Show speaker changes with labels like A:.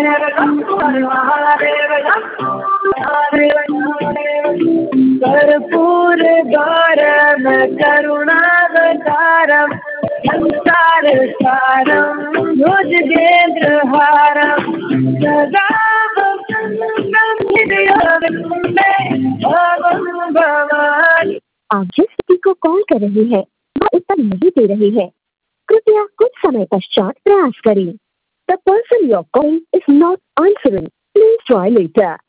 A: कर्पूर गौरम करुणावतारम संसार सारम भुजगेंद्रहारम सदा भवानी।
B: आप जिस व्यक्ति को कॉल कर रहे हैं वह उत्तर नहीं दे रहे हैं, कृपया कुछ समय पश्चात प्रयास करें। The person you're calling is not answering. Please try later.